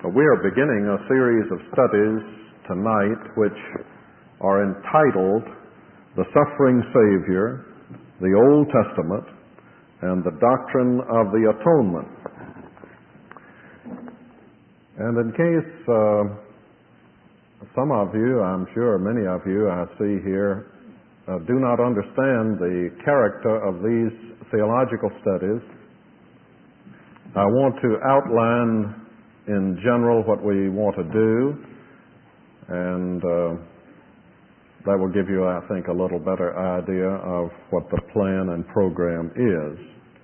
We are beginning a series of studies tonight which are entitled The Suffering Savior, the Old Testament, and the Doctrine of the Atonement. And in case some of you, I'm sure many of you I see here, do not understand the character of these theological studies, I want to outline in general what we want to do, and that will give you, I think, a little better idea of what the plan and program is.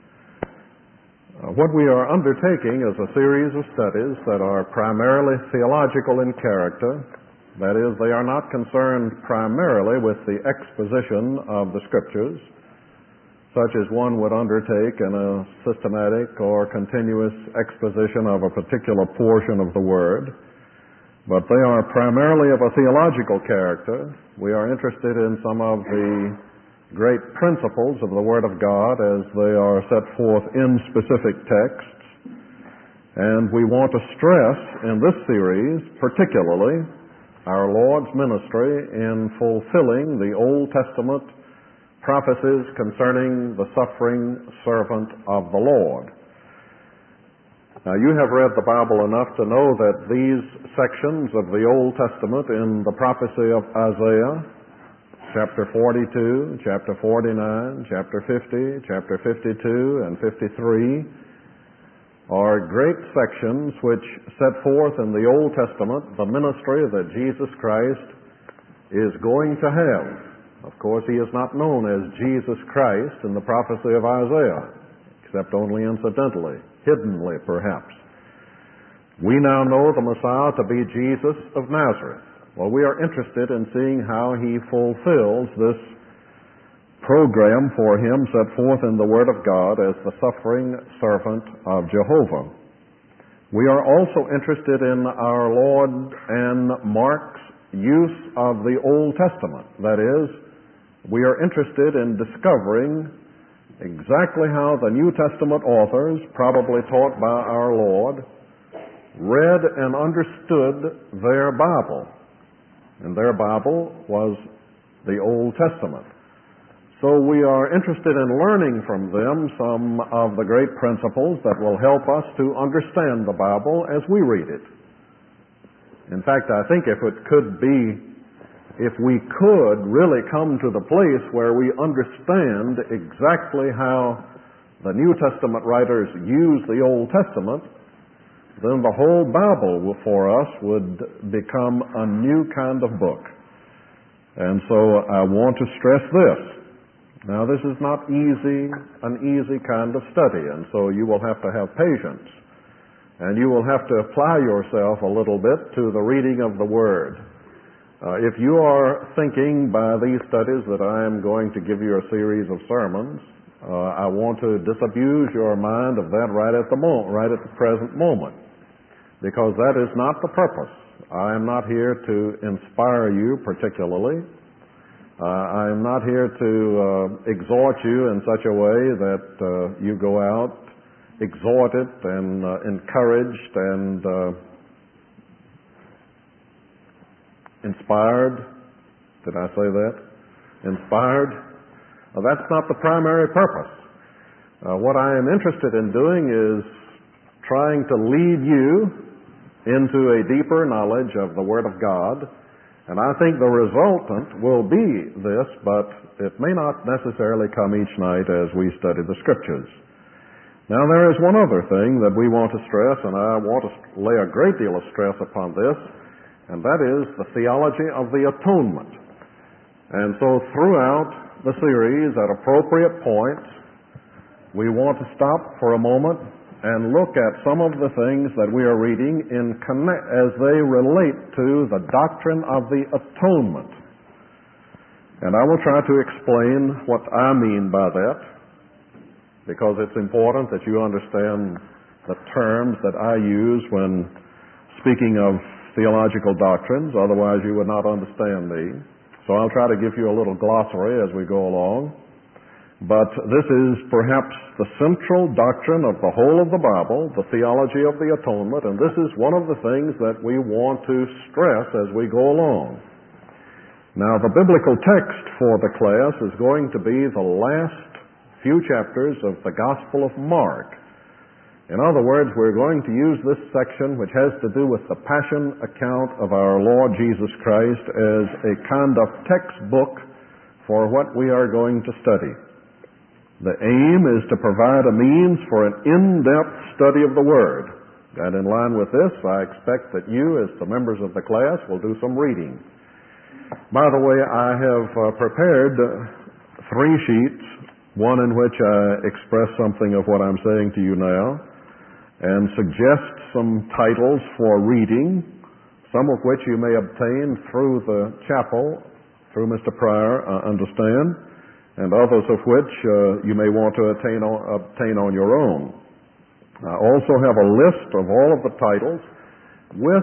What we are undertaking is a series of studies that are primarily theological in character. That is, they are not concerned primarily with the exposition of the Scriptures, such as one would undertake in a systematic or continuous exposition of a particular portion of the Word, but they are primarily of a theological character. We are interested in some of the great principles of the Word of God as they are set forth in specific texts, and we want to stress in this series particularly our Lord's ministry in fulfilling the Old Testament prophecies concerning the suffering servant of the Lord. Now, you have read the Bible enough to know that these sections of the Old Testament in the prophecy of Isaiah, chapter 42, chapter 49, chapter 50, chapter 52, and 53, are great sections which set forth in the Old Testament the ministry that Jesus Christ is going to have. Of course, he is not known as Jesus Christ in the prophecy of Isaiah, except only incidentally, hiddenly perhaps. We now know the Messiah to be Jesus of Nazareth. Well, we are interested in seeing how he fulfills this program for him set forth in the Word of God as the suffering servant of Jehovah. We are also interested in our Lord and Mark's use of the Old Testament. That is, we are interested in discovering exactly how the New Testament authors, probably taught by our Lord, read and understood their Bible. And their Bible was the Old Testament. So we are interested in learning from them some of the great principles that will help us to understand the Bible as we read it. In fact, I think if we could really come to the place where we understand exactly how the New Testament writers use the Old Testament, then the whole Bible for us would become a new kind of book. And so I want to stress this. Now, this is not an easy kind of study, and so you will have to have patience. And you will have to apply yourself a little bit to the reading of the Word. If you are thinking by these studies that I am going to give you a series of sermons, I want to disabuse your mind of that right at the present moment, because that is not the purpose. I am not here to inspire you particularly. I am not here to exhort you in such a way that you go out exhorted and encouraged and inspired. Did I say that? Inspired? That's not the primary purpose. What I am interested in doing is trying to lead you into a deeper knowledge of the Word of God, and I think the resultant will be this, but it may not necessarily come each night as we study the Scriptures. Now, there is one other thing that we want to stress, and I want to lay a great deal of stress upon this, and that is the theology of the atonement. And so throughout the series, at appropriate points, we want to stop for a moment and look at some of the things that we are reading as they relate to the doctrine of the atonement. And I will try to explain what I mean by that, because it's important that you understand the terms that I use when speaking of theological doctrines, otherwise you would not understand me. So I'll try to give you a little glossary as we go along. But this is perhaps the central doctrine of the whole of the Bible, the theology of the atonement, and this is one of the things that we want to stress as we go along. Now, the biblical text for the class is going to be the last few chapters of the Gospel of Mark. In other words, we're going to use this section, which has to do with the Passion account of our Lord Jesus Christ, as a kind of textbook for what we are going to study. The aim is to provide a means for an in-depth study of the Word. And in line with this, I expect that you, as the members of the class, will do some reading. By the way, I have prepared 3 sheets, one in which I express something of what I'm saying to you now, and suggest some titles for reading, some of which you may obtain through the chapel, through Mr. Pryor, I understand, and others of which you may want to obtain on your own. I also have a list of all of the titles with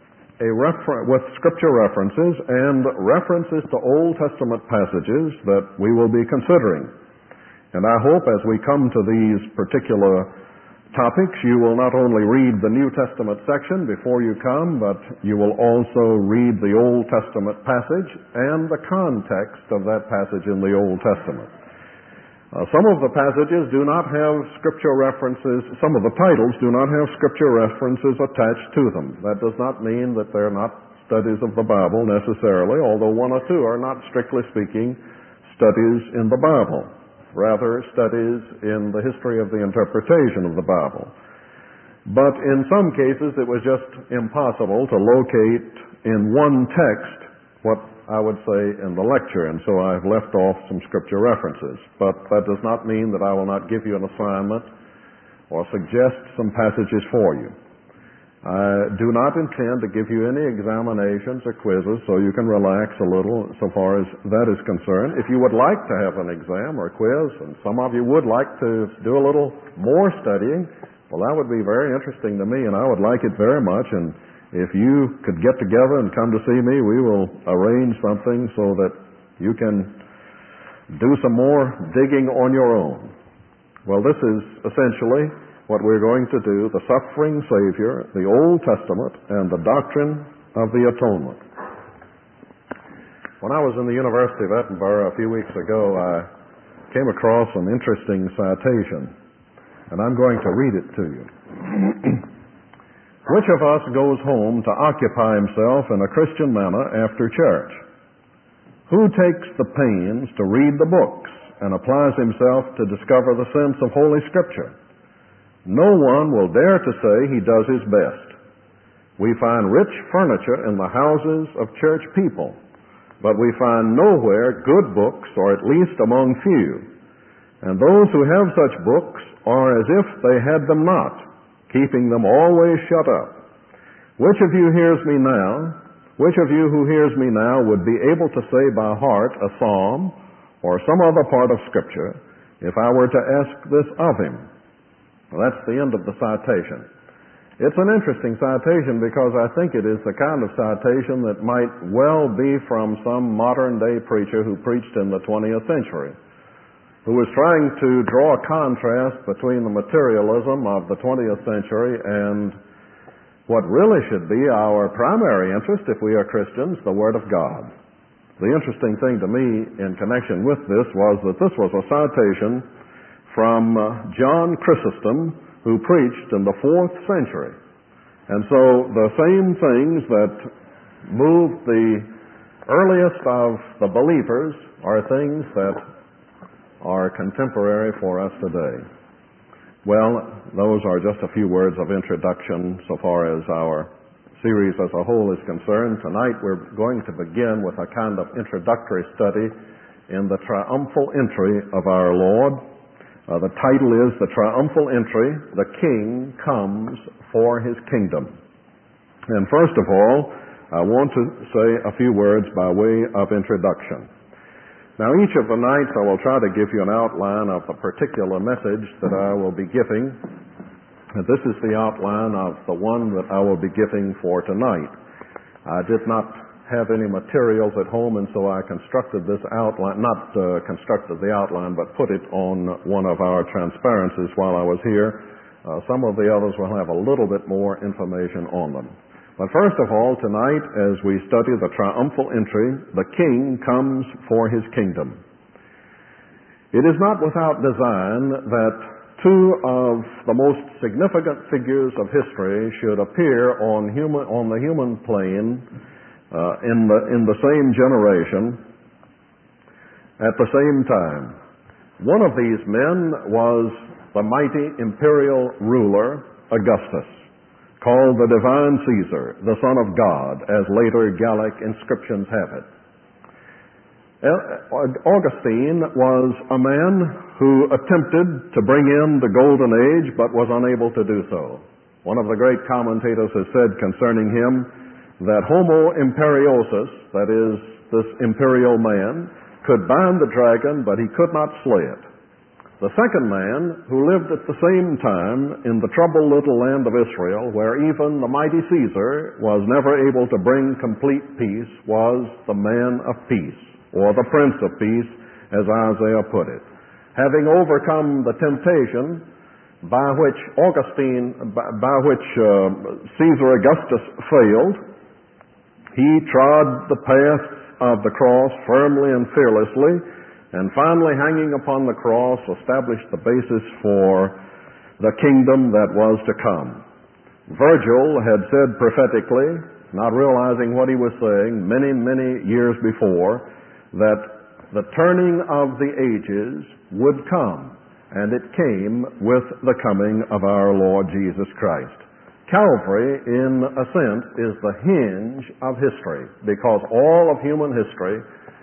scripture references and references to Old Testament passages that we will be considering. And I hope as we come to these particular topics, you will not only read the New Testament section before you come, but you will also read the Old Testament passage and the context of that passage in the Old Testament. Some of the passages do not have scripture references, some of the titles do not have scripture references attached to them. That does not mean that they're not studies of the Bible necessarily, although 1 or 2 are not, strictly speaking, studies in the Bible. Rather, studies in the history of the interpretation of the Bible. But in some cases, it was just impossible to locate in one text what I would say in the lecture, and so I've left off some scripture references. But that does not mean that I will not give you an assignment or suggest some passages for you. I do not intend to give you any examinations or quizzes, so you can relax a little so far as that is concerned. If you would like to have an exam or a quiz, and some of you would like to do a little more studying, well, that would be very interesting to me, and I would like it very much. And if you could get together and come to see me, we will arrange something so that you can do some more digging on your own. Well, this is essentially what we're going to do: the suffering Savior, the Old Testament, and the doctrine of the atonement. When I was in the University of Edinburgh a few weeks ago, I came across an interesting citation, and I'm going to read it to you. Which of us goes home to occupy himself in a Christian manner after church? Who takes the pains to read the books and applies himself to discover the sense of Holy Scripture? No one will dare to say he does his best. We find rich furniture in the houses of church people, but we find nowhere good books, or at least among few. And those who have such books are as if they had them not, keeping them always shut up. Which of you hears me now? Which of you who hears me now would be able to say by heart a psalm or some other part of Scripture if I were to ask this of him? Well, that's the end of the citation. It's an interesting citation because I think it is the kind of citation that might well be from some modern-day preacher who preached in the 20th century, who was trying to draw a contrast between the materialism of the 20th century and what really should be our primary interest if we are Christians, the Word of God. The interesting thing to me in connection with this was that this was a citation from John Chrysostom, who preached in the 4th century. And so the same things that moved the earliest of the believers are things that are contemporary for us today. Well, those are just a few words of introduction so far as our series as a whole is concerned. Tonight we're going to begin with a kind of introductory study in the triumphal entry of our Lord. The title is The Triumphal Entry, The King Comes for His Kingdom. And first of all, I want to say a few words by way of introduction. Now, each of the nights I will try to give you an outline of the particular message that I will be giving. And this is the outline of the one that I will be giving for tonight. I did not have any materials at home, and so I constructed this outline, not constructed the outline, but put it on one of our transparencies while I was here. Some of the others will have a little bit more information on them. But first of all, tonight, as we study the triumphal entry, the King comes for his kingdom. It is not without design that two of the most significant figures of history should appear on the human plane in the same generation at the same time. One of these men was the mighty imperial ruler Augustus, called the divine Caesar, the Son of God, as later Gallic inscriptions have it. Augustine was a man who attempted to bring in the golden age but was unable to do so. One of the great commentators has said concerning him that Homo imperiosus, that is, this imperial man, could bind the dragon, but he could not slay it. The second man, who lived at the same time in the troubled little land of Israel, where even the mighty Caesar was never able to bring complete peace, was the man of peace, or the Prince of Peace, as Isaiah put it. Having overcome the temptation by which Caesar Augustus failed, he trod the path of the cross firmly and fearlessly, and finally, hanging upon the cross, established the basis for the kingdom that was to come. Virgil had said prophetically, not realizing what he was saying, many, many years before, that the turning of the ages would come, and it came with the coming of our Lord Jesus Christ. Calvary, in a sense, is the hinge of history, because all of human history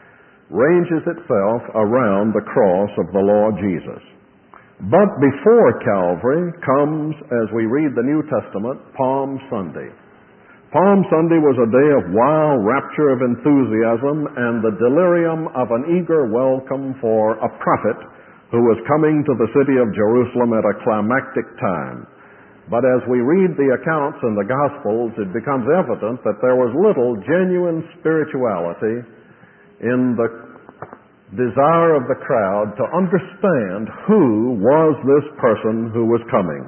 ranges itself around the cross of the Lord Jesus. But before Calvary comes, as we read the New Testament, Palm Sunday. Palm Sunday was a day of wild rapture of enthusiasm and the delirium of an eager welcome for a prophet who was coming to the city of Jerusalem at a climactic time. But as we read the accounts in the Gospels, it becomes evident that there was little genuine spirituality in the desire of the crowd to understand who was this person who was coming.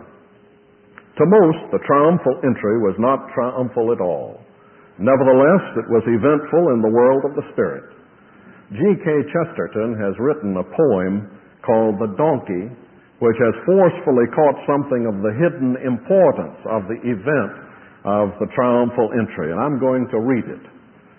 To most, the triumphal entry was not triumphal at all. Nevertheless, it was eventful in the world of the Spirit. G.K. Chesterton has written a poem called The Donkey, which has forcefully caught something of the hidden importance of the event of the triumphal entry, and I'm going to read it.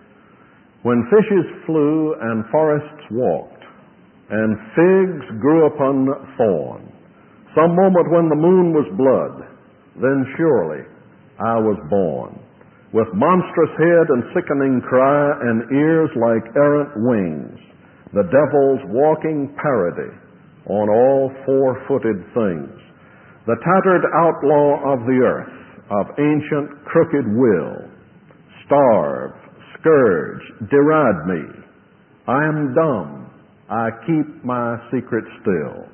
When fishes flew and forests walked, and figs grew upon thorn, some moment when the moon was blood, then surely I was born, with monstrous head and sickening cry, and ears like errant wings, the devil's walking parody on all four-footed things, the tattered outlaw of the earth, of ancient crooked will, starve, scourge, deride me. I am dumb, I keep my secret still.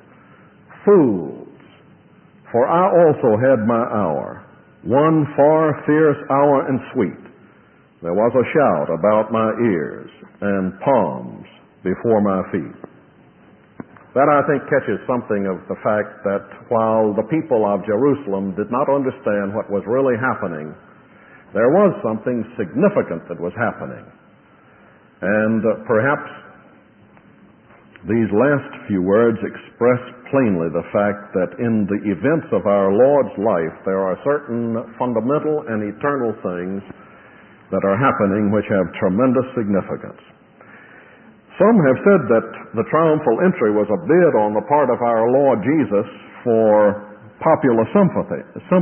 Fools, for I also had my hour, one far fierce hour and sweet. There was a shout about my ears, and palms before my feet. That, I think, catches something of the fact that while the people of Jerusalem did not understand what was really happening, there was something significant that was happening. And perhaps these last few words express plainly the fact that in the events of our Lord's life, there are certain fundamental and eternal things that are happening which have tremendous significance. Some have said that the triumphal entry was a bid on the part of our Lord Jesus for popular sympathy.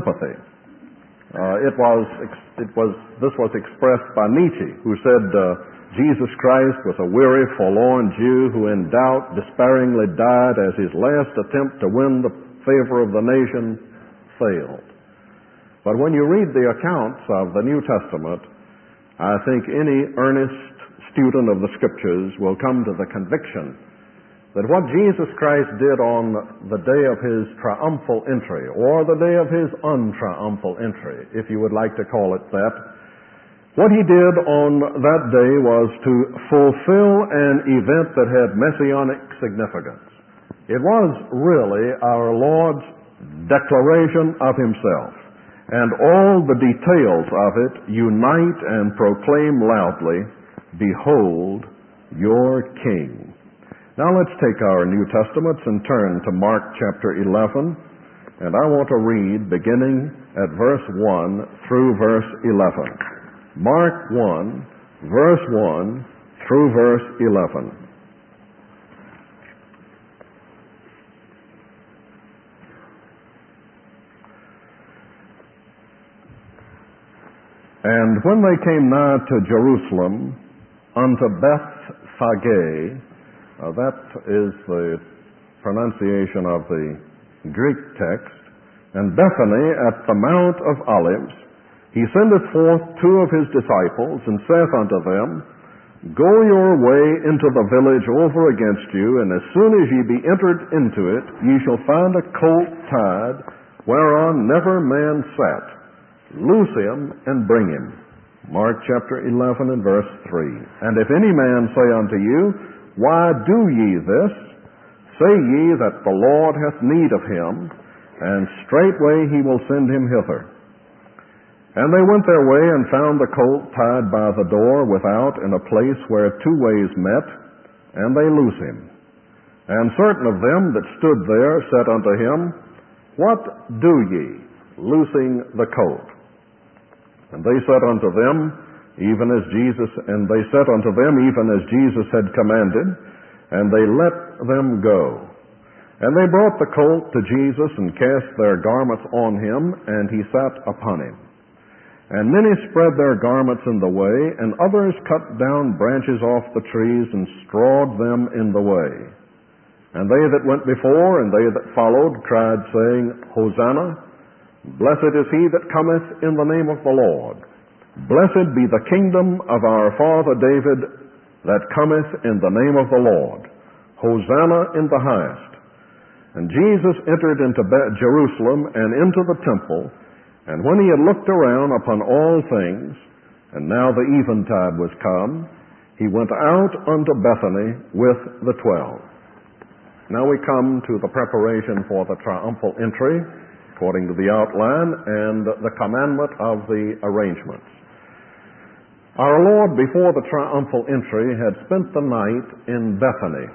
This was expressed by Nietzsche, who said Jesus Christ was a weary, forlorn Jew who in doubt despairingly died as his last attempt to win the favor of the nation failed. But when you read the accounts of the New Testament, I think any earnest student of the Scriptures will come to the conviction that what Jesus Christ did on the day of his triumphal entry, or the day of his untriumphal entry, if you would like to call it that, What he did on that day was to fulfill an event that had messianic significance. It was really our Lord's declaration of himself, and all the details of it unite and proclaim loudly, "Behold your King." Now let's take our New Testaments and turn to Mark chapter 11, and I want to read beginning at verse 1 through verse 11. Mark 1, verse 1 through verse 11. And when they came nigh to Jerusalem, unto Bethphage, that is the pronunciation of the Greek text, and Bethany at the Mount of Olives, he sendeth forth two of his disciples, and saith unto them, Go your way into the village over against you, and as soon as ye be entered into it, ye shall find a colt tied, whereon never man sat. Loose him and bring him. Mark chapter 11 and verse 3. And if any man say unto you, Why do ye this? Say ye that the Lord hath need of him, and straightway he will send him hither. And they went their way and found the colt tied by the door without in a place where two ways met, and they loose him. And certain of them that stood there said unto him, What do ye, loosing the colt? And they said unto them, even as Jesus had commanded, and they let them go. And they brought the colt to Jesus, and cast their garments on him, and he sat upon him. And many spread their garments in the way, and others cut down branches off the trees, and strawed them in the way. And they that went before, and they that followed, cried, saying, Hosanna! Blessed is he that cometh in the name of the Lord. Blessed be the kingdom of our father David that cometh in the name of the Lord. Hosanna in the highest. And Jesus entered into Jerusalem and into the temple, and when he had looked around upon all things, and now the eventide was come, he went out unto Bethany with the 12. Now we come to the preparation for the triumphal entry, according to the outline, and the commandment of the arrangements. Our Lord, before the triumphal entry, had spent the night in Bethany.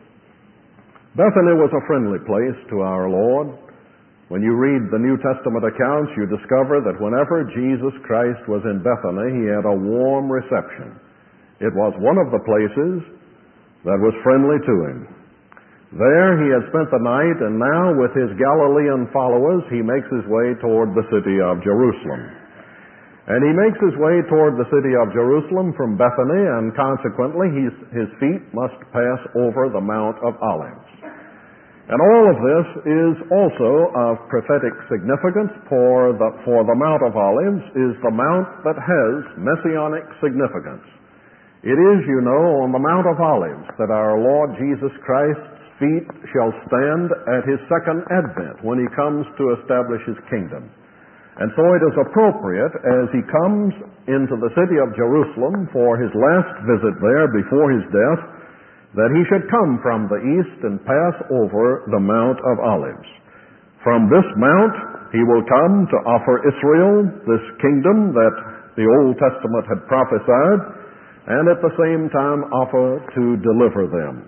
Bethany was a friendly place to our Lord. When you read the New Testament accounts, you discover that whenever Jesus Christ was in Bethany, he had a warm reception. It was one of the places that was friendly to him. There he had spent the night, and now with his Galilean followers, he makes his way toward the city of Jerusalem. And he makes his way toward the city of Jerusalem from Bethany, and consequently his feet must pass over the Mount of Olives. And all of this is also of prophetic significance, for the Mount of Olives is the mount that has messianic significance. It is, you know, on the Mount of Olives that our Lord Jesus Christ's feet shall stand at his second advent, when he comes to establish his kingdom. And so it is appropriate, as he comes into the city of Jerusalem for his last visit there before his death, that he should come from the east and pass over the Mount of Olives. From this mount he will come to offer Israel this kingdom that the Old Testament had prophesied, and at the same time offer to deliver them.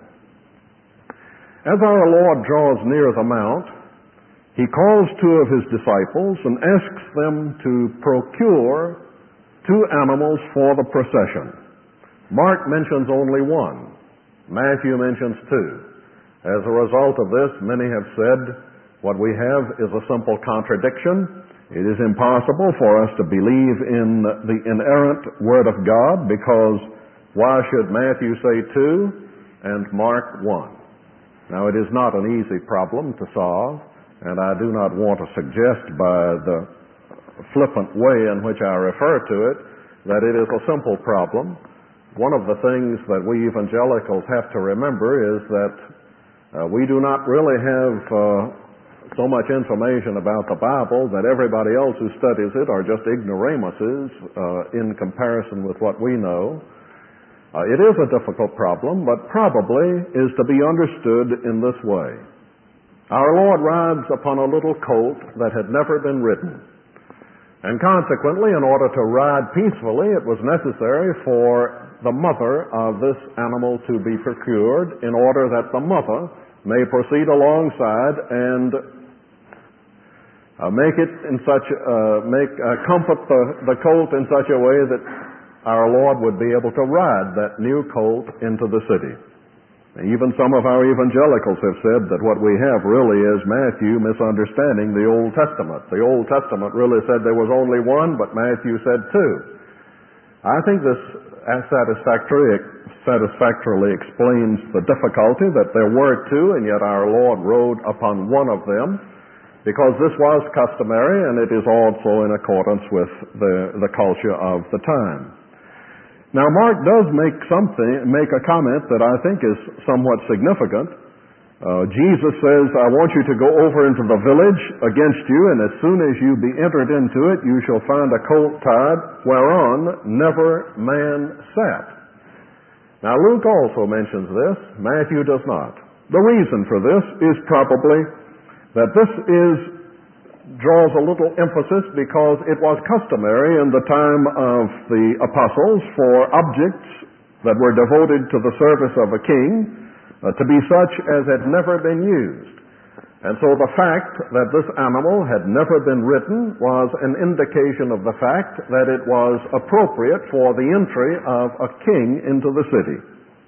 As our Lord draws near the mount, he calls two of his disciples and asks them to procure two animals for the procession. Mark mentions only one. Matthew mentions two. As a result of this, many have said what we have is a simple contradiction. It is impossible for us to believe in the inerrant Word of God, because why should Matthew say two and Mark one? Now, it is not an easy problem to solve, and I do not want to suggest by the flippant way in which I refer to it that it is a simple problem. One of the things that we evangelicals have to remember is that we do not really have so much information about the Bible that everybody else who studies it are just ignoramuses in comparison with what we know. It is a difficult problem, but probably is to be understood in this way. Our Lord rides upon a little colt that had never been ridden. And consequently, in order to ride peacefully, it was necessary for the mother of this animal to be procured in order that the mother may proceed alongside and comfort the colt in such a way that our Lord would be able to ride that new colt into the city. Even some of our evangelicals have said that what we have really is Matthew misunderstanding the Old Testament. The Old Testament really said there was only one, but Matthew said two. I think this satisfactorily explains the difficulty that there were two, and yet our Lord rode upon one of them, because this was customary, and it is also in accordance with the culture of the time. Now, Mark does make a comment that I think is somewhat significant. Jesus says, I want you to go over into the village against you, and as soon as you be entered into it, you shall find a colt tied, whereon never man sat. Now, Luke also mentions this. Matthew does not. The reason for this is probably that this draws a little emphasis because it was customary in the time of the apostles for objects that were devoted to the service of a king to be such as had never been used. And so the fact that this animal had never been ridden was an indication of the fact that it was appropriate for the entry of a king into the city.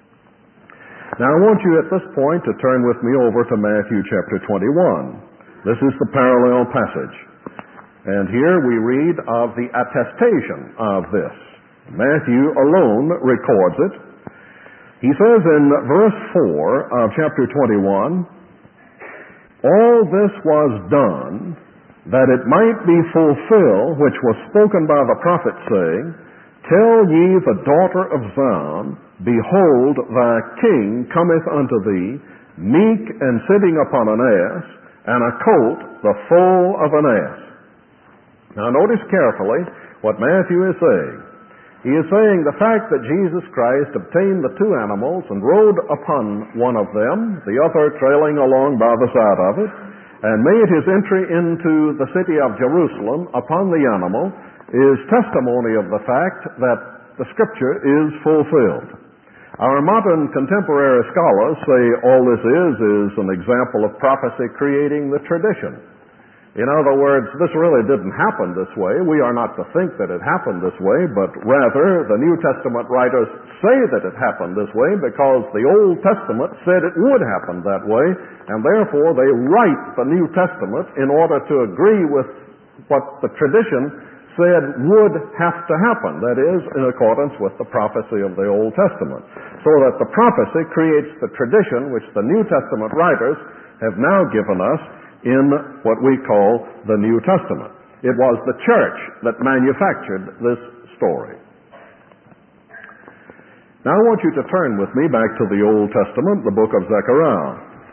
Now I want you at this point to turn with me over to Matthew chapter 21. This is the parallel passage. And here we read of the attestation of this. Matthew alone records it. He says in verse 4 of chapter 21, all this was done that it might be fulfilled which was spoken by the prophet, saying, tell ye the daughter of Zion, behold, thy king cometh unto thee, meek and sitting upon an ass, and a colt, the foal of an ass. Now notice carefully what Matthew is saying. He is saying the fact that Jesus Christ obtained the two animals and rode upon one of them, the other trailing along by the side of it, and made his entry into the city of Jerusalem upon the animal, is testimony of the fact that the Scripture is fulfilled. Our modern contemporary scholars say all this is an example of prophecy creating the tradition. In other words, this really didn't happen this way. We are not to think that it happened this way, but rather the New Testament writers say that it happened this way because the Old Testament said it would happen that way, and therefore they write the New Testament in order to agree with what the tradition said would have to happen, that is, in accordance with the prophecy of the Old Testament. So that the prophecy creates the tradition which the New Testament writers have now given us in what we call the New Testament. It was the church that manufactured this story. Now I want you to turn with me back to the Old Testament, the book of Zechariah.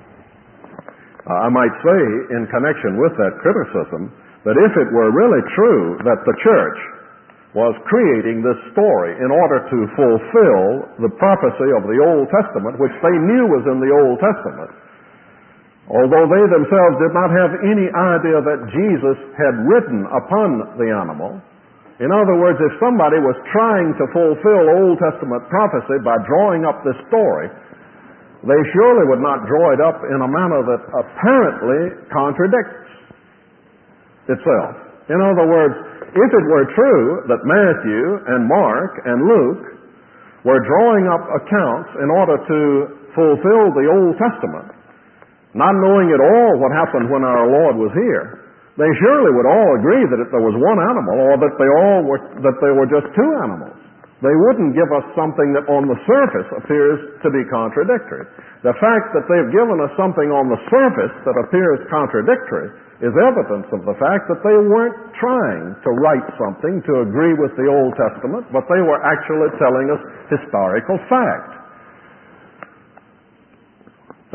I might say, in connection with that criticism, that if it were really true that the church was creating this story in order to fulfill the prophecy of the Old Testament, which they knew was in the Old Testament, although they themselves did not have any idea that Jesus had ridden upon the animal. In other words, if somebody was trying to fulfill Old Testament prophecy by drawing up this story, they surely would not draw it up in a manner that apparently contradicts itself. In other words, if it were true that Matthew and Mark and Luke were drawing up accounts in order to fulfill the Old Testament, not knowing at all what happened when our Lord was here, they surely would all agree that there was one animal, or that they were just two animals. They wouldn't give us something that on the surface appears to be contradictory. The fact that they've given us something on the surface that appears contradictory is evidence of the fact that they weren't trying to write something to agree with the Old Testament, but they were actually telling us historical fact.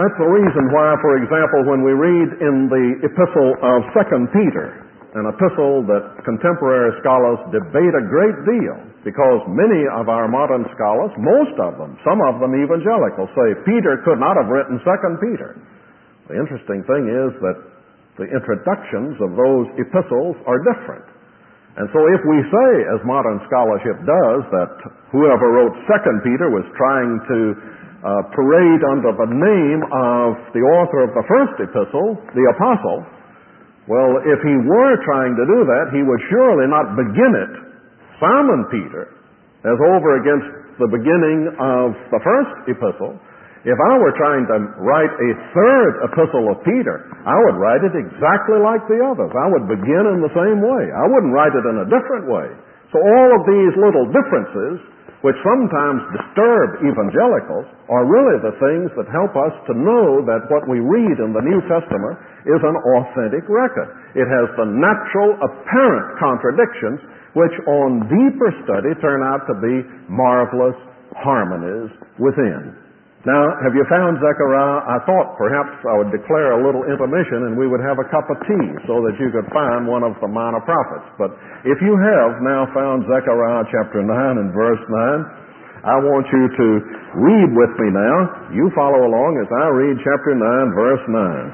That's the reason why, for example, when we read in the epistle of 2 Peter, an epistle that contemporary scholars debate a great deal, because many of our modern scholars, most of them, some of them evangelical, say Peter could not have written 2 Peter. The interesting thing is that the introductions of those epistles are different. And so if we say, as modern scholarship does, that whoever wrote 2 Peter was trying to parade under the name of the author of the first epistle, the apostle, well, if he were trying to do that, he would surely not begin it, Simon Peter, as over against the beginning of the first epistle. If I were trying to write a third epistle of Peter, I would write it exactly like the others. I would begin in the same way. I wouldn't write it in a different way. So all of these little differences, which sometimes disturb evangelicals, are really the things that help us to know that what we read in the New Testament is an authentic record. It has the natural, apparent contradictions, which on deeper study turn out to be marvelous harmonies within. Now, have you found Zechariah? I thought perhaps I would declare a little intermission and we would have a cup of tea so that you could find one of the minor prophets. But if you have now found Zechariah chapter 9 and verse 9, I want you to read with me now. You follow along as I read chapter 9, verse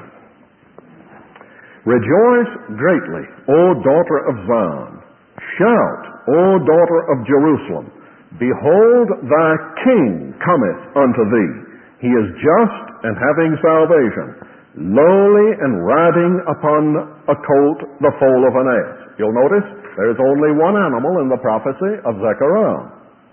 9. Rejoice greatly, O daughter of Zion. Shout, O daughter of Jerusalem. Behold, thy king cometh unto thee. He is just and having salvation, lowly and riding upon a colt, the foal of an ass. You'll notice there's only one animal in the prophecy of Zechariah.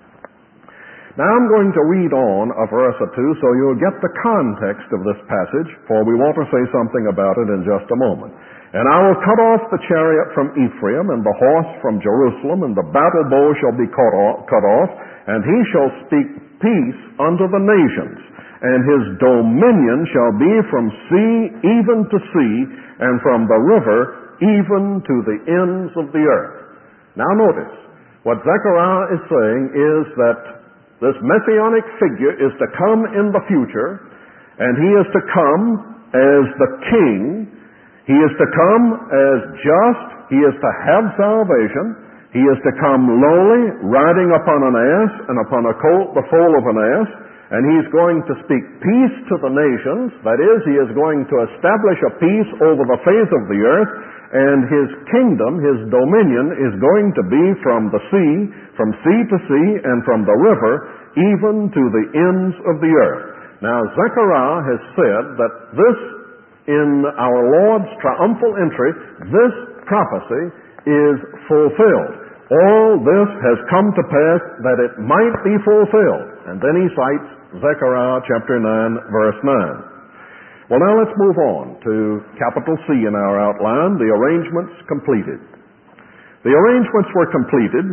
Now I'm going to read on a verse or two so you'll get the context of this passage, for we want to say something about it in just a moment. And I will cut off the chariot from Ephraim, and the horse from Jerusalem, and the battle bow shall be cut off, and he shall speak peace unto the nations, and his dominion shall be from sea even to sea, and from the river even to the ends of the earth. Now notice, what Zechariah is saying is that this messianic figure is to come in the future, and he is to come as the king. He is to come as just. He is to have salvation. He is to come lowly, riding upon an ass, and upon a colt, the foal of an ass. And he's going to speak peace to the nations. That is, he is going to establish a peace over the face of the earth. And his kingdom, his dominion, is going to be from sea to sea, and from the river, even to the ends of the earth. Now, Zechariah has said that this, in our Lord's triumphal entry, this prophecy is fulfilled. All this has come to pass that it might be fulfilled. And then he cites Zechariah chapter 9, verse 9. Well, now let's move on to capital C in our outline, the arrangements completed. The arrangements were completed.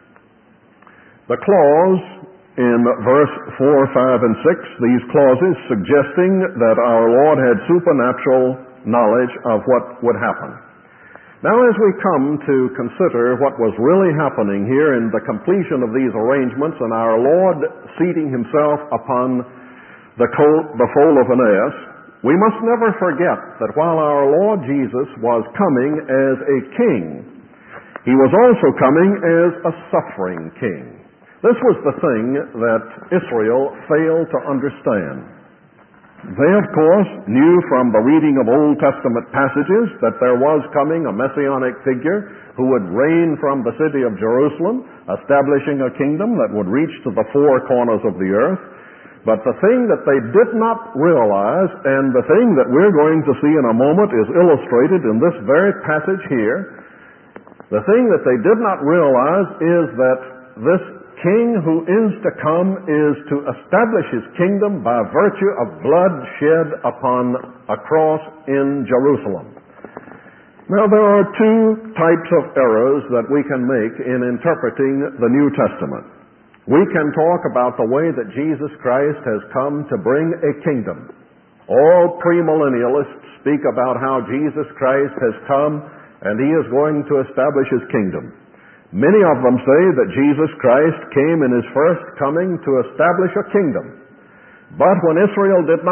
The clause in verse 4, 5, and 6, these clauses suggesting that our Lord had supernatural knowledge of what would happen. Now, as we come to consider what was really happening here in the completion of these arrangements and our Lord seating himself upon the foal of an ass, we must never forget that while our Lord Jesus was coming as a king, he was also coming as a suffering king. This was the thing that Israel failed to understand. They, of course, knew from the reading of Old Testament passages that there was coming a messianic figure who would reign from the city of Jerusalem, establishing a kingdom that would reach to the four corners of the earth. But the thing that they did not realize, and the thing that we're going to see in a moment is illustrated in this very passage here, the thing that they did not realize is that this king who is to come is to establish his kingdom by virtue of blood shed upon a cross in Jerusalem. Now, there are two types of errors that we can make in interpreting the New Testament. We can talk about the way that Jesus Christ has come to bring a kingdom. All premillennialists speak about how Jesus Christ has come and he is going to establish his kingdom. Many of them say that Jesus Christ came in his first coming to establish a kingdom. But when Israel did not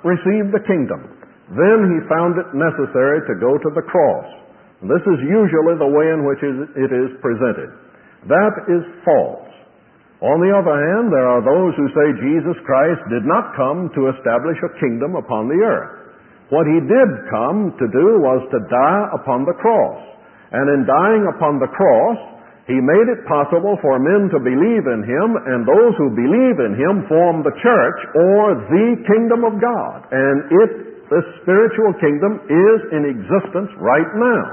receive the kingdom, then he found it necessary to go to the cross. This is usually the way in which it is presented. That is false. On the other hand, there are those who say Jesus Christ did not come to establish a kingdom upon the earth. What he did come to do was to die upon the cross. And in dying upon the cross, he made it possible for men to believe in him, and those who believe in him form the church, or the kingdom of God. And this spiritual kingdom is in existence right now.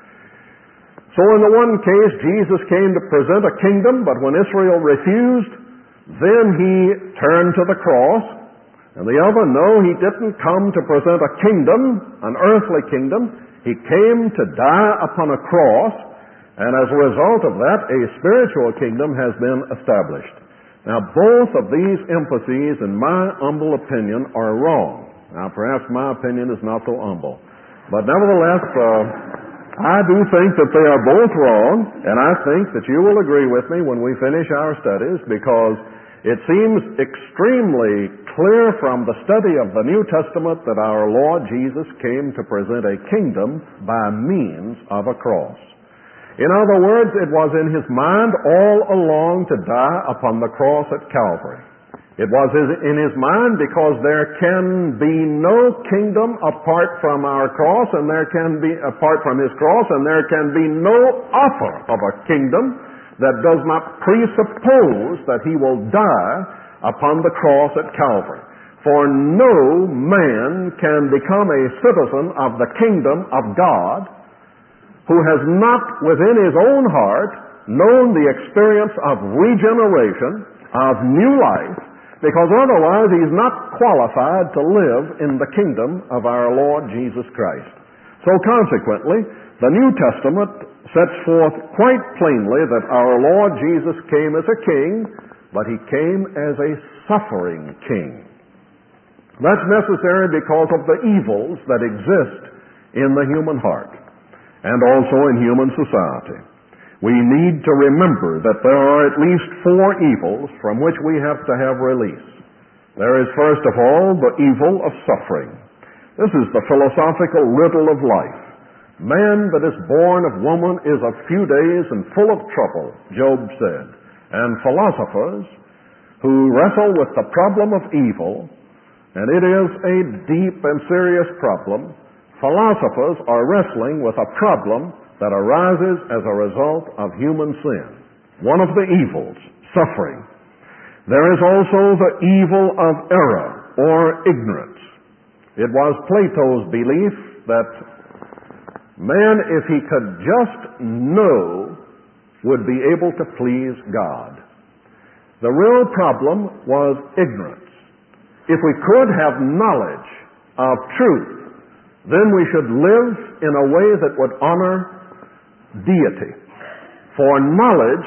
So in the one case, Jesus came to present a kingdom, but when Israel refused, then he turned to the cross. And the other, no, he didn't come to present a kingdom, an earthly kingdom. He came to die upon a cross, and as a result of that, a spiritual kingdom has been established. Now, both of these emphases, in my humble opinion, are wrong. Now, perhaps my opinion is not so humble. But nevertheless, I do think that they are both wrong, and I think that you will agree with me when we finish our studies, because it seems extremely clear from the study of the New Testament that our Lord Jesus came to present a kingdom by means of a cross. In other words, it was in his mind all along to die upon the cross at Calvary. It was in his mind because there can be no kingdom apart from our cross, and there can be, apart from his cross, and there can be no offer of a kingdom that does not presuppose that he will die upon the cross at Calvary. For no man can become a citizen of the kingdom of God who has not within his own heart known the experience of regeneration, of new life, because otherwise he's not qualified to live in the kingdom of our Lord Jesus Christ. So consequently, the New Testament sets forth quite plainly that our Lord Jesus came as a king, but he came as a suffering king. That's necessary because of the evils that exist in the human heart and also in human society. We need to remember that there are at least 4 evils from which we have to have release. There is, first of all, the evil of suffering. This is the philosophical riddle of life. Man that is born of woman is of few days and full of trouble, Job said. And philosophers who wrestle with the problem of evil, and it is a deep and serious problem, philosophers are wrestling with a problem that arises as a result of human sin. One of the evils, suffering. There is also the evil of error or ignorance. It was Plato's belief that man, if he could just know, would be able to please God. The real problem was ignorance. If we could have knowledge of truth, then we should live in a way that would honor deity. For knowledge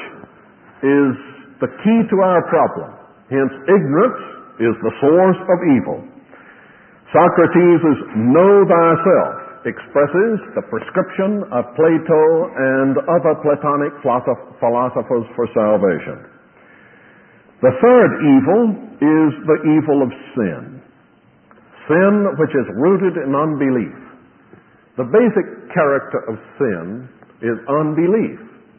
is the key to our problem. Hence, ignorance is the source of evil. Socrates' know thyself expresses the prescription of Plato and other Platonic philosophers for salvation. The third evil is the evil of sin. Sin which is rooted in unbelief. The basic character of sin is unbelief.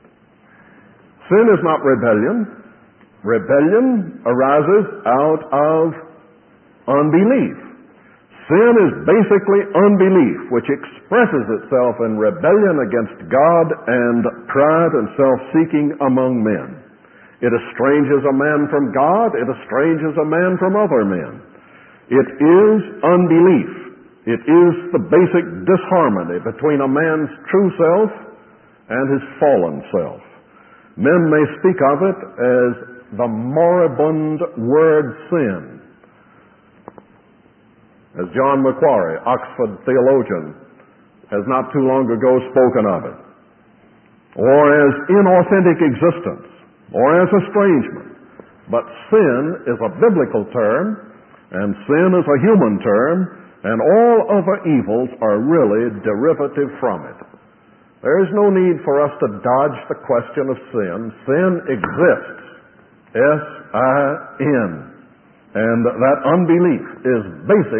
Sin is not rebellion. Rebellion arises out of unbelief. Sin is basically unbelief, which expresses itself in rebellion against God and pride and self-seeking among men. It estranges a man from God. It estranges a man from other men. It is unbelief. It is the basic disharmony between a man's true self and his fallen self. Men may speak of it as the moribund word sin. As John Macquarie, Oxford theologian, has not too long ago spoken of it. Or as inauthentic existence, or as estrangement. But sin is a biblical term, and sin is a human term, and all other evils are really derivative from it. There is no need for us to dodge the question of sin. Sin exists. S-I-N. And that unbelief is basic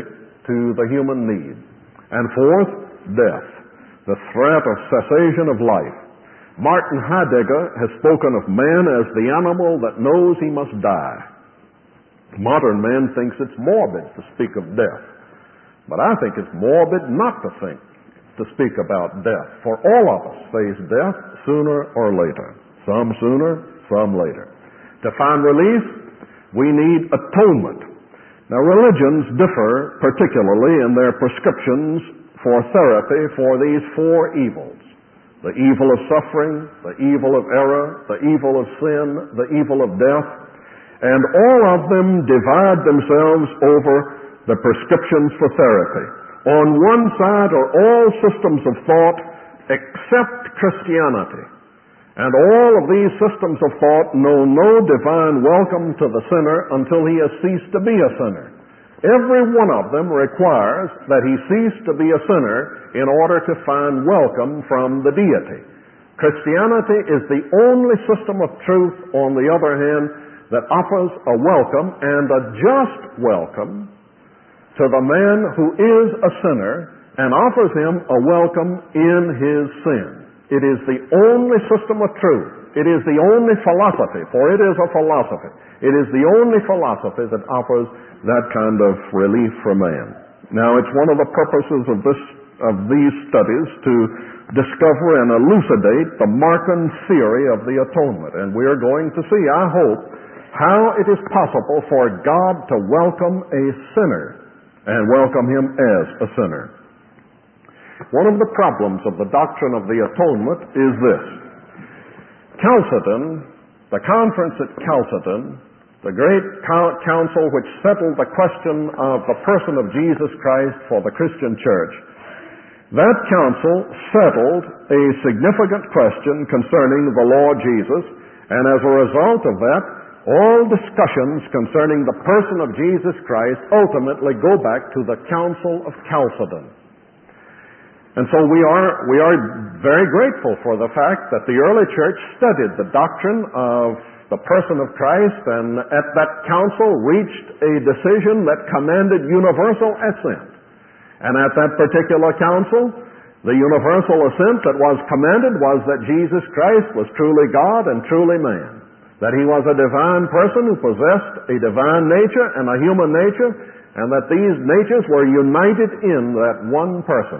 to the human need. And fourth, death, the threat of cessation of life. Martin Heidegger has spoken of man as the animal that knows he must die. Modern man thinks it's morbid to speak of death, but I think it's morbid not to speak about death, for all of us face death sooner or later, some sooner, some later. To find relief, we need atonement. Now, religions differ particularly in their prescriptions for therapy for these four evils: the evil of suffering, the evil of error, the evil of sin, the evil of death, and all of them divide themselves over the prescriptions for therapy. On one side are all systems of thought except Christianity. And all of these systems of thought know no divine welcome to the sinner until he has ceased to be a sinner. Every one of them requires that he cease to be a sinner in order to find welcome from the deity. Christianity is the only system of truth, on the other hand, that offers a welcome, and a just welcome, to the man who is a sinner, and offers him a welcome in his sin. It is the only system of truth. It is the only philosophy, for it is a philosophy. It is the only philosophy that offers that kind of relief for man. Now, it's one of the purposes of these studies to discover and elucidate the Markan theory of the atonement. And we are going to see, I hope, how it is possible for God to welcome a sinner and welcome him as a sinner. One of the problems of the doctrine of the atonement is this. Chalcedon, the conference at Chalcedon, the great council which settled the question of the person of Jesus Christ for the Christian church, that council settled a significant question concerning the Lord Jesus, and as a result of that, all discussions concerning the person of Jesus Christ ultimately go back to the Council of Chalcedon. And so we are very grateful for the fact that the early church studied the doctrine of the person of Christ, and at that council reached a decision that commanded universal assent. And at that particular council, the universal assent that was commanded was that Jesus Christ was truly God and truly man, that he was a divine person who possessed a divine nature and a human nature, and that these natures were united in that one person.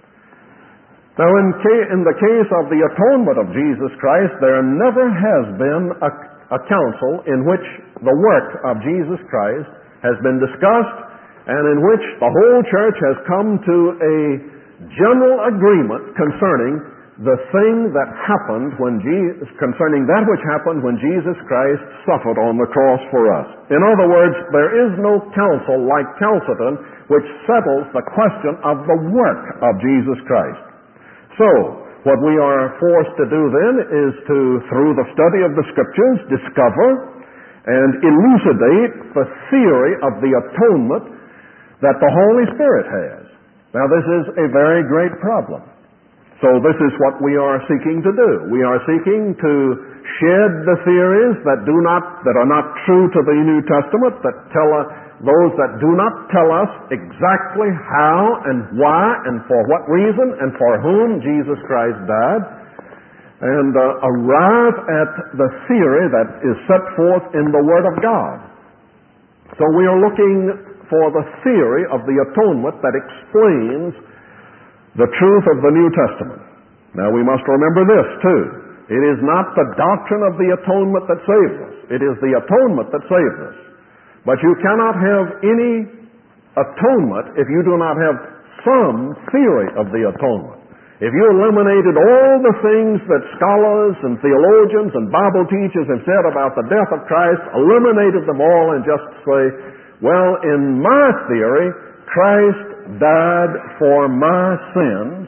Now, in the case of the atonement of Jesus Christ, there never has been a council in which the work of Jesus Christ has been discussed and in which the whole church has come to a general agreement concerning the thing that happened concerning that which happened when Jesus Christ suffered on the cross for us. In other words, there is no council like Chalcedon which settles the question of the work of Jesus Christ. So, what we are forced to do then is to, through the study of the Scriptures, discover and elucidate the theory of the atonement that the Holy Spirit has. Now, this is a very great problem. So this is what we are seeking to do. We are seeking to shed the theories that are not true to the New Testament, that those that do not tell us exactly how and why and for what reason and for whom Jesus Christ died, and arrive at the theory that is set forth in the Word of God. So we are looking for the theory of the atonement that explains the truth of the New Testament. Now we must remember this too. It is not the doctrine of the atonement that saves us. It is the atonement that saves us. But you cannot have any atonement if you do not have some theory of the atonement. If you eliminated all the things that scholars and theologians and Bible teachers have said about the death of Christ, eliminated them all and just say, well, in my theory, Christ died for my sins.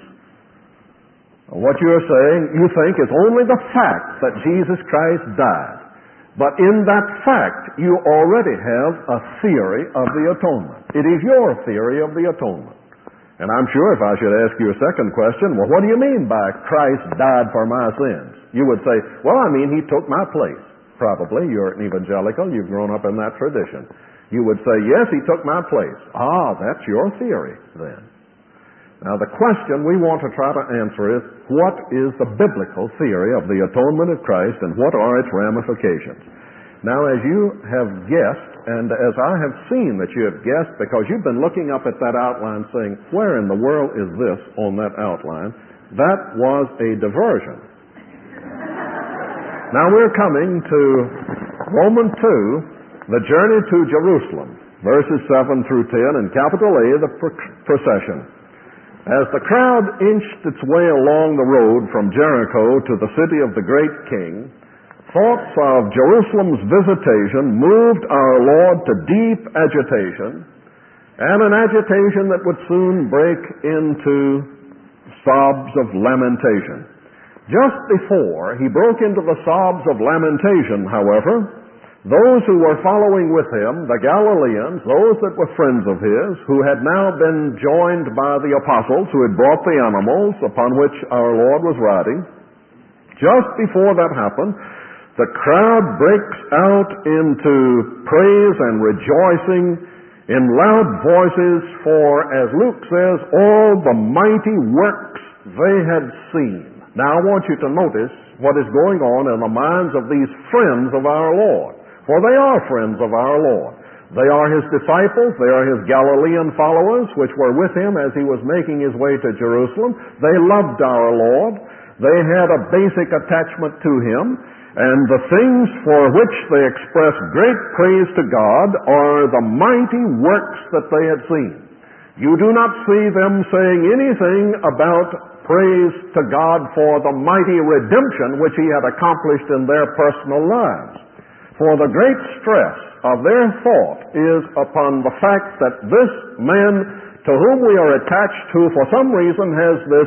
What you're saying, you think, is only the fact that Jesus Christ died. But in that fact, you already have a theory of the atonement. It is your theory of the atonement. And I'm sure if I should ask you a second question, well, what do you mean by Christ died for my sins? You would say, well, I mean, he took my place. Probably. You're an evangelical. You've grown up in that tradition. you would say, yes, he took my place. Ah, that's your theory then. Now, the question we want to try to answer is, what is the biblical theory of the atonement of Christ, and what are its ramifications? Now, as you have guessed, and as I have seen that you have guessed, because you've been looking up at that outline saying, where in the world is this on that outline? That was a diversion. Now we're coming to Romans 2, the journey to Jerusalem, verses 7 through 10, and capital A, the procession. As the crowd inched its way along the road from Jericho to the city of the great king, thoughts of Jerusalem's visitation moved our Lord to deep agitation, and an agitation that would soon break into sobs of lamentation. Just before he broke into the sobs of lamentation, however, those who were following with him, the Galileans, those that were friends of his, who had now been joined by the apostles who had brought the animals upon which our Lord was riding, just before that happened, the crowd breaks out into praise and rejoicing in loud voices, for, as Luke says, all the mighty works they had seen. Now I want you to notice what is going on in the minds of these friends of our Lord. For they are friends of our Lord. They are his disciples. They are his Galilean followers, which were with him as he was making his way to Jerusalem. They loved our Lord. They had a basic attachment to him. And the things for which they express great praise to God are the mighty works that they had seen. You do not see them saying anything about praise to God for the mighty redemption which he had accomplished in their personal lives. For the great stress of their thought is upon the fact that this man to whom we are attached to for some reason has this